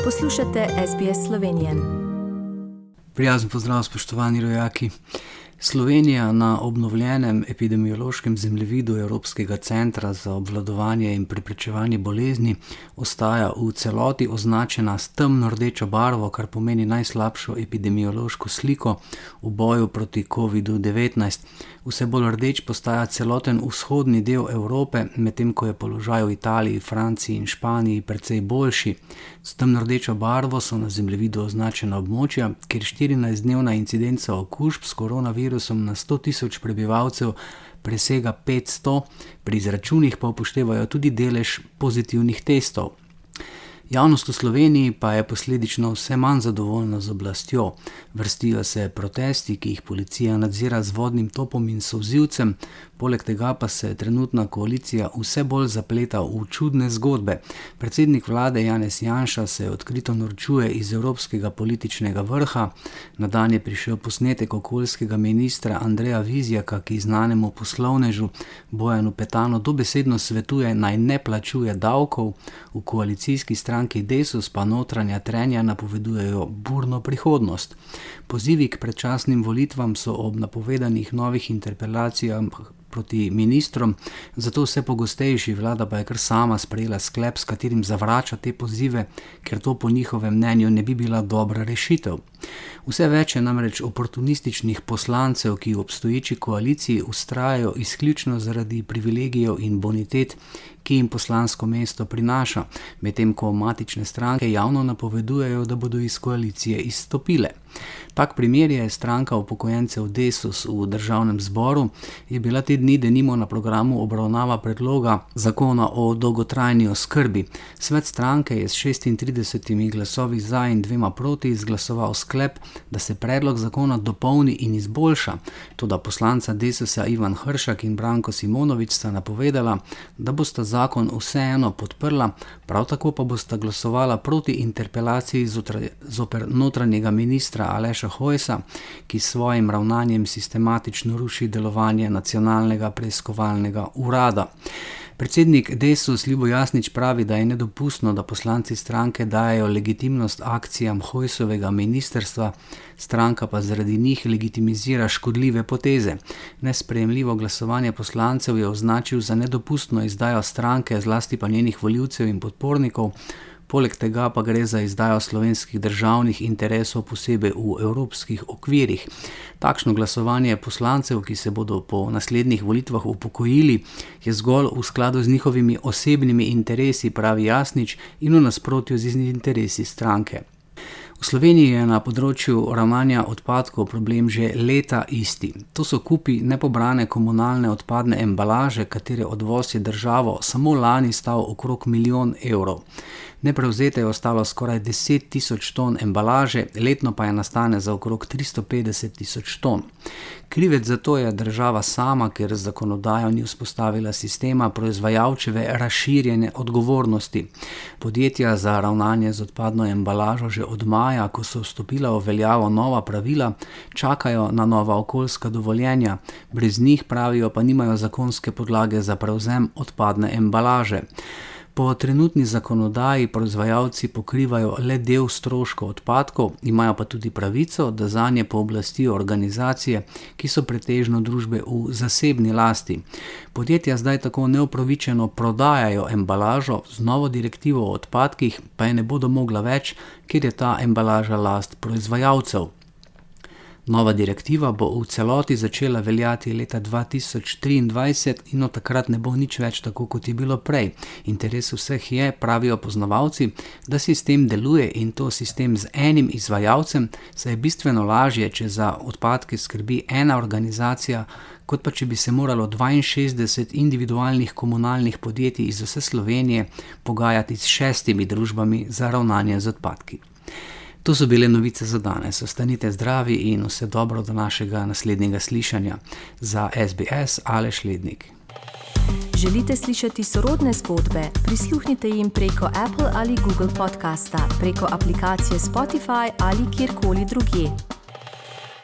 Poslušate SBS Slovenije. Prijazen pozdrav, spoštovani rojaki. Slovenija na obnovljenem epidemiološkem zemljevidu Evropskega centra za obvladovanje in preprečevanje bolezni ostaja v celoti označena s temno rdečo barvo, kar pomeni najslabšo epidemiološko sliko v boju proti COVID-19. Vse bolj rdeč postaja celoten vzhodni del Evrope, medtem ko je položaj v Italiji, Franciji in Španiji precej boljši. S temno rdečo barvo so na zemljevidu označena območja, kjer 14-dnevna incidenca okužb s koronavirusom na 100.000 prebivalcev presega 500, pri izračunih pa upoštevajo tudi delež pozitivnih testov. Javnost v Sloveniji pa je posledično vse manj zadovoljna z oblastjo. Vrstijo se protesti, ki jih policija nadzira z vodnim topom in solzivcem, poleg tega pa se trenutna koalicija vse bolj zapleta v čudne zgodbe. Predsednik vlade Janez Janša se odkrito norčuje iz evropskega političnega vrha. Na dan je prišel posnetek okoljskega ministra Andreja Vizjaka, ki znanemu poslovnežu Bojanu Petanu dobesedno svetuje, naj ne plačuje davkov. V koalicijski stranki Desus pa notranja trenja napovedujejo burno prihodnost. Pozivi k predčasnim volitvam so ob napovedanih novih interpelacijah proti ministrom, zato vse pogostejši. Vlada pa je kar sama sprejela sklep, s katerim zavrača te pozive, ker to po njihovem mnenju ne bi bila dobra rešitev. Vse več je namreč oportunističnih poslancev, ki v obstoječi koaliciji vztrajajo izključno zaradi privilegijev in bonitet, ki jim poslansko mesto prinaša, medtem ko matične stranke javno napovedujejo, da bodo iz koalicije izstopile. Tak primer je stranka upokojencev Desus v državnem zboru, je bila te dni denimo na programu obravnava predloga zakona o dolgotrajni oskrbi. Svet stranke je s 36 glasovi za in 2 proti izglasoval sklep, da se predlog zakona dopolni in izboljša. Toda poslanca Desusa Ivan Hršak in Branko Simonovič sta napovedala, da bosta zakon vseeno podprla, prav tako pa bosta glasovala proti interpelaciji zoper notranjega ministra Aleša Hojsa, ki s svojim ravnanjem sistematično ruši delovanje Nacionalnega preiskovalnega urada. Predsednik Desus Ljubo Jasnič pravi, da je nedopustno, da poslanci stranke dajejo legitimnost akcijam Hojsovega ministrstva, stranka pa zaradi njih legitimizira škodljive poteze. Nesprejemljivo glasovanje poslancev je označil za nedopustno izdajo stranke, zlasti pa njenih volivcev in podpornikov. Poleg tega pa gre za izdajo slovenskih državnih interesov posebej v evropskih okvirih. Takšno glasovanje poslancev, ki se bodo po naslednjih volitvah upokojili, je zgolj v skladu z njihovimi osebnimi interesi, pravi Jasnič, in v nasprotju z interesi stranke. V Sloveniji je na področju ravnanja odpadkov problem že leta isti. To so kupi nepobrane komunalne odpadne embalaže, katere odvoz je državo samo lani stal okrog 1 milijon evrov. Neprevzete je ostalo skoraj 10.000 ton embalaže, letno pa je nastane za okrog 350.000 ton. Krivec za to je država sama, ker z zakonodajo ni vzpostavila sistema proizvajalčeve razširjene odgovornosti. Podjetja za ravnanje z odpadno embalažo že od maja, ko so vstopila v veljavo nova pravila, čakajo na nova okoljska dovoljenja. Brez njih, pravijo, pa nimajo zakonske podlage za prevzem odpadne embalaže. Po trenutni zakonodaji proizvajalci pokrivajo le del stroškov odpadkov, imajo pa tudi pravico, da zanje pooblastijo organizacije, ki so pretežno družbe v zasebni lasti. Podjetja zdaj tako neupravičeno prodajajo embalažo, z novo direktivo o odpadkih pa je ne bodo mogla več, ker je ta embalaža last proizvajalcev. Nova direktiva bo v celoti začela veljati leta 2023 in od takrat ne bo nič več tako, kot je bilo prej. Interes vseh je, pravijo poznavalci, da sistem deluje in to sistem z enim izvajalcem, saj je bistveno lažje, če za odpadke skrbi ena organizacija, kot pa če bi se moralo 62 individualnih komunalnih podjetij iz vse Slovenije pogajati s 6 družbami za ravnanje z odpadki. To so bile novice za danes. Ostanite zdravi in vse dobro do našega naslednjega slišanja. Za SBS Aleš Lednik. Želite slišati sorodne zgodbe? Prisluhnite jim preko Apple ali Google podcasta, preko aplikacije Spotify ali kjerkoli drugje.